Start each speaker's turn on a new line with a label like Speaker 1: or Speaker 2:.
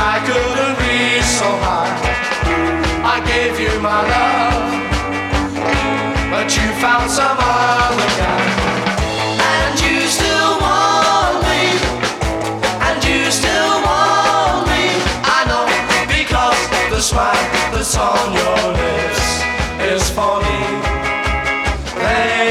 Speaker 1: I couldn't reach so high. I gave you my love, but you found some other guy. And you still want me, and you still want me. I know, because the smile that's on your